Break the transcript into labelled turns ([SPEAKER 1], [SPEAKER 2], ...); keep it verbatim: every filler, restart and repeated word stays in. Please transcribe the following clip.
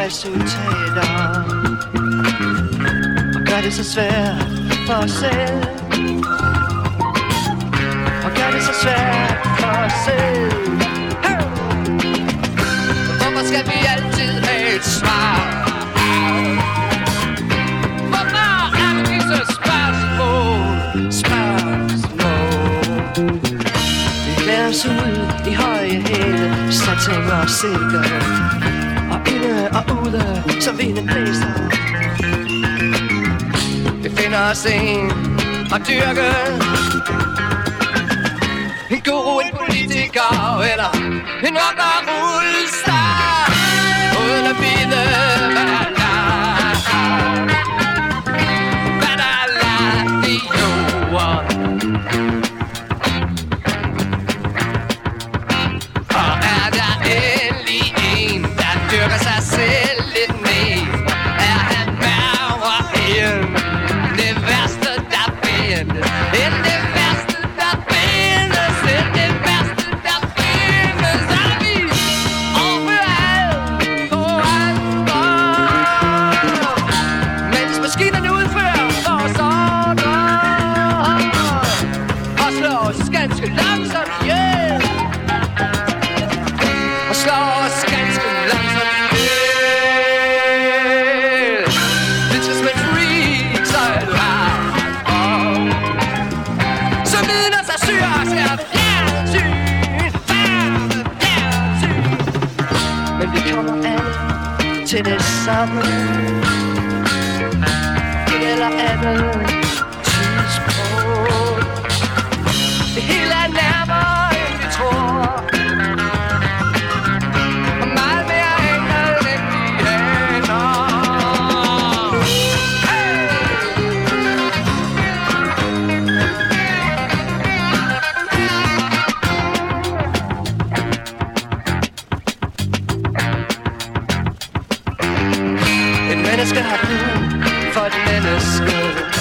[SPEAKER 1] resultater og gør det så svært for os selv. Og gør det så svært for os selv. Hey! Hvorfor skal vi altid have et svar? Hvorfor er det disse spørgsmål? Spørgsmål. Vi klæder os ud i høje hæle, satin og silke, og inde og ude, som vinden blæser. Vi finder os en og dyrke en god, en politiker eller en rocker-rullestar, uden at vide, hvad der er lagt, hvad der er lagt i jorden. Og er der endelig en, der dyrker sig selv lidt ned, er han værre end det værste, der findes, end det værste, der findes, end det værste, der findes. Er vi overalt på andre, mens maskinerne udfører vores ordre og slår os ganske langsomt ihjel, og slår os ganske langsomt ihjel. Det skal smække free, så er du her. Som vidner sig syr os her fjernsyn, fjernsyn. Men vi kommer alle til det samme. Det gælder alle tidspunkt. Det hele er nærmere, end vi tror. Og meget mere enkelt, end vi aner. Hey! Et menneske har brug for et menneske.